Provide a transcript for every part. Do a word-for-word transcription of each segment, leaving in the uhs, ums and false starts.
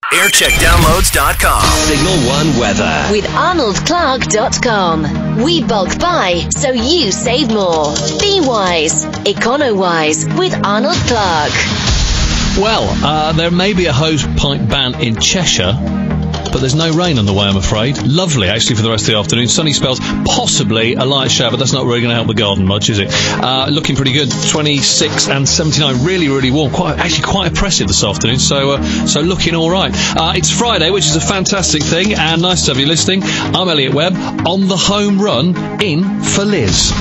aircheck downloads dot com. Signal One weather. With arnold clark dot com. We bulk buy, so you save more. Be wise. Econo-wise with Arnold Clark. Well, uh, there may be a hose pipe ban in Cheshire, but there's no rain on the way, I'm afraid. Lovely, actually, for the rest of the afternoon. Sunny spells, possibly a light shower, but that's not really going to help the garden much, is it? Uh, looking pretty good. twenty-six and seventy-nine, really, really warm. Quite, actually, quite oppressive this afternoon. So, uh, so looking all right. Uh, it's Friday, which is a fantastic thing, and nice to have you listening. I'm Elliot Webb on the home run in for Liz.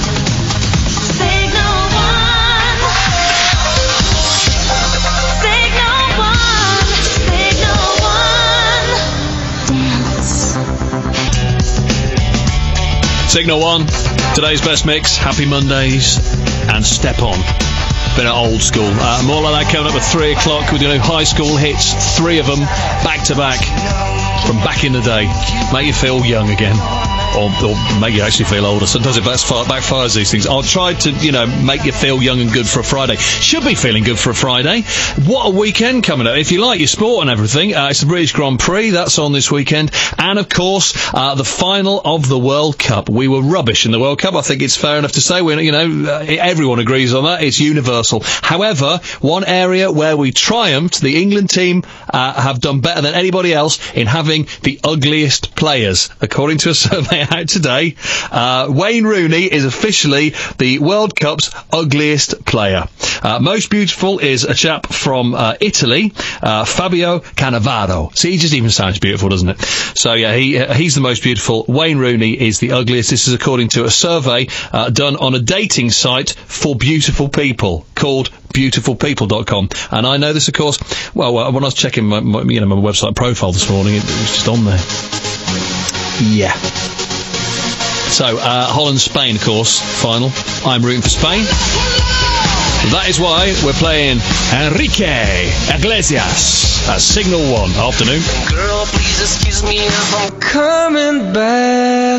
Signal One, today's best mix, happy Mondays, and Step On. Been at old school. Uh, more like that coming up at three o'clock. We're going to high school hits, three of them, back to back, from back in the day. Make you feel young again. Or, or make you actually feel older. Sometimes it backfire, backfires these things. I'll try to, you know, make you feel young and good for a Friday. Should be feeling good for a Friday. What a weekend coming up. If you like your sport and everything, uh, it's the British Grand Prix. That's on this weekend. And, of course, uh, the final of the World Cup. We were rubbish in the World Cup. I think it's fair enough to say. We're, you know, uh, everyone agrees on that. It's universal. However, one area where we triumphed, the England team uh, have done better than anybody else in having the ugliest players, according to a survey out today. uh, Wayne Rooney is officially the World Cup's ugliest player. Uh, most beautiful is a chap from uh, Italy, uh, Fabio Cannavaro. See, he just even sounds beautiful, doesn't it? So yeah, he uh, he's the most beautiful. Wayne Rooney is the ugliest. This is according to a survey uh, done on a dating site for beautiful people called beautiful people dot com. And I know this, of course, well, when I was checking my, my you know my website profile this morning, it, it was just on there. Yeah. So, uh, Holland-Spain, of course, final. I'm rooting for Spain. That is why we're playing Enrique Iglesias at Signal One. Afternoon. Girl, please excuse me if I'm coming back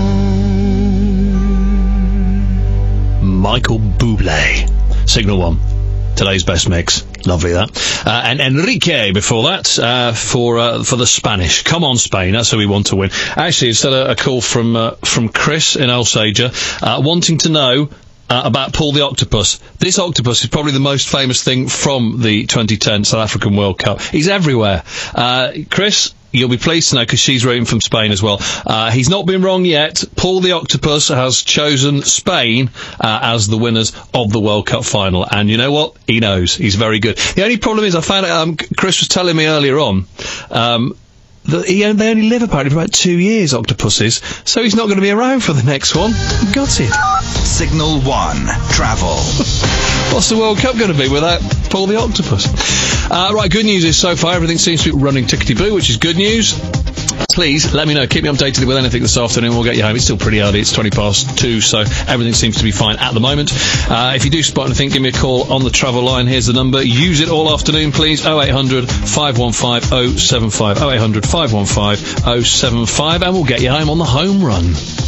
home. Michael Bublé. Signal One. Today's best mix. Lovely, that. Uh, and Enrique before that, uh, for uh, for the Spanish. Come on, Spain. That's who we want to win. Actually, it's a, a call from uh, from Chris in Alsager, uh, wanting to know uh, about Paul the Octopus. This octopus is probably the most famous thing from the twenty ten South African World Cup. He's everywhere. Uh, Chris, you'll be pleased to know, because she's rooting from Spain as well. Uh, he's not been wrong yet. Paul the Octopus has chosen Spain uh, as the winners of the World Cup final. And you know what? He knows. He's very good. The only problem is, I found out, um, Chris was telling me earlier on, um, that he, they only live apparently for about two years, octopuses, so he's not going to be around for the next one. Got it. Signal One Travel. What's the World Cup going to be without Paul the Octopus? Uh, right, good news is so far everything seems to be running tickety-boo, which is good news. Please let me know. Keep me updated with anything this afternoon. We'll get you home. It's still pretty early. It's twenty past two, so everything seems to be fine at the moment. Uh, if you do spot anything, give me a call on the travel line. Here's the number. Use it all afternoon, please. oh eight hundred, five one five, oh seven five. oh eight hundred, five one five, oh seven five, and we'll get you home on the home run.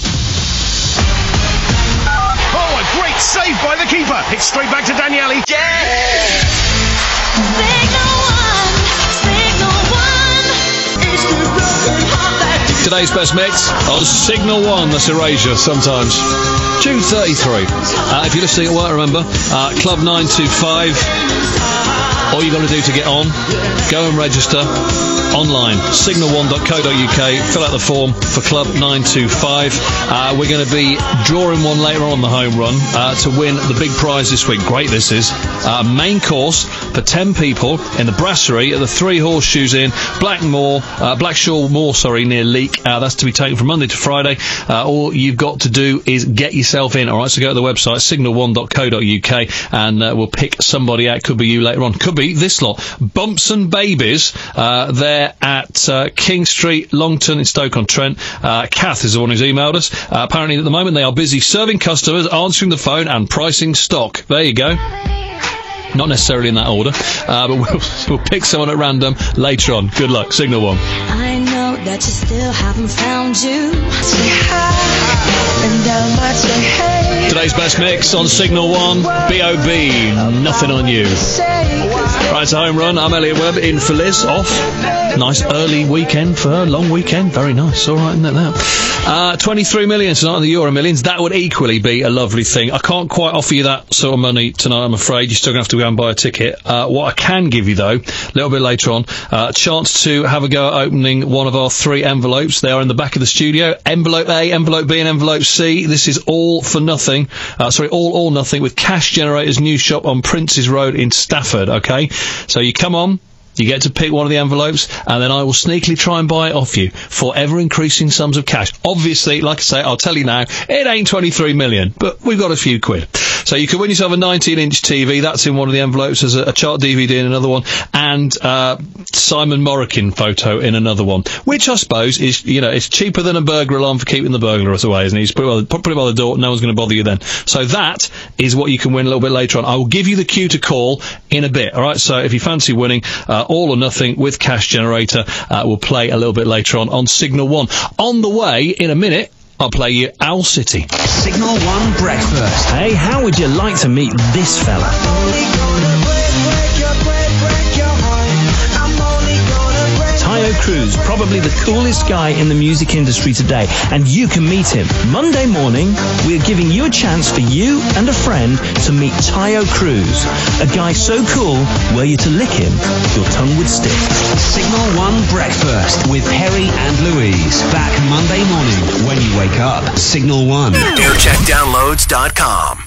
Oh, a great save by the keeper. It's straight back to Daniele. Yeah! Today's best mix on Signal One. That's Erasure sometimes. June thirty-three. Uh, if you're listening at work, remember, uh, Club nine two five. All you've got to do to get on, go and register online. signal one dot co dot uk. Fill out the form for Club nine two five. Uh, we're going to be drawing one later on the home run uh, to win the big prize this week. Great, this is. Uh, main course for ten people in the Brasserie at the Three Horseshoes Inn, Blackmore, uh, Blackshaw Moor, sorry, near Leek. Uh, that's to be taken from Monday to Friday. Uh, all you've got to do is get yourself in, all right? So go to the website, signal one dot co dot uk, and uh, we'll pick somebody out. Could be you later on. Could be this lot. Bumps and Babies. Uh, they're at uh, King Street, Longton in Stoke-on-Trent. Uh, Kath is the one who's emailed us. Uh, apparently at the moment they are busy serving customers, answering the phone and pricing stock. There you go. Not necessarily in that order, uh, but we'll, we'll pick someone at random later on. Good luck. Signal One. I know that you still haven't found you. Say hi, and I might say hey. Today's best mix on Signal One. B O B. Nothing on You. Say, 'cause Right, it's a home run. I'm Elliot Webb in for Liz. Off. Nice early weekend for her. Long weekend. Very nice. All right, isn't it, that? Uh, twenty-three million tonight in the Euro Millions. That would equally be a lovely thing. I can't quite offer you that sort of money tonight, I'm afraid. You're still going to have to go and buy a ticket. Uh, what I can give you, though, a little bit later on, uh, a chance to have a go at opening one of our three envelopes. They are in the back of the studio. Envelope A, Envelope B and Envelope C. This is all for nothing. Uh, sorry, all or nothing with Cash Generator's new shop on Prince's Road in Stafford, okay? So you come on, you get to pick one of the envelopes, and then I will sneakily try and buy it off you for ever-increasing sums of cash. Obviously, like I say, I'll tell you now, it ain't twenty-three million, but we've got a few quid. So you can win yourself a nineteen inch T V. That's in one of the envelopes. There's a, a chart D V D in another one, and uh, Simon Morrikin photo in another one, which I suppose is, you know, it's cheaper than a burglar alarm for keeping the burglars away, isn't it? You just put it, by the, put it by the door, no one's going to bother you then. So that is what you can win a little bit later on. I will give you the cue to call in a bit, all right? So if you fancy winning, uh, all or nothing with Cash Generator, uh, we'll play a little bit later on on Signal One. On the way, in a minute, I'll play you Owl City. Signal One Breakfast. Hey, how would you like to meet this fella? Tayo Cruz, probably the coolest guy in the music industry today, and you can meet him. Monday morning, we're giving you a chance for you and a friend to meet Tayo Cruz, a guy so cool, were you to lick him, your tongue would stick. Signal One Breakfast with Perry and Louise. Back Monday morning when you wake up. Signal One. aircheck downloads dot com.